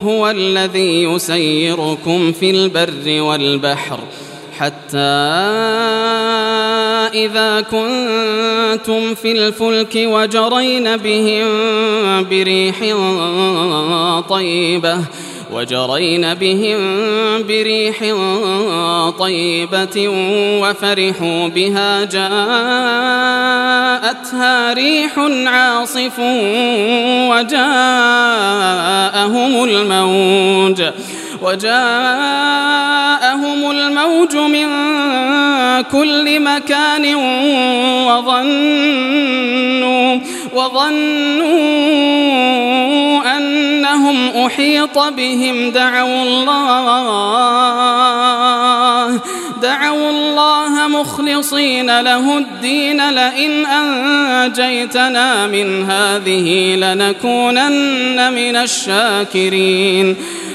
هو الذي يسيركم في البر والبحر حتى إذا كنتم في الفلك وجرين بهم بريح طيبة وفرحوا بها جاءتها ريح عاصف وجاءهم الموج من كل مكان وظنوا أنهم أحيط بهم دعوا الله مخلصين له الدين لئن أنجيتنا من هذه لنكونن من الشاكرين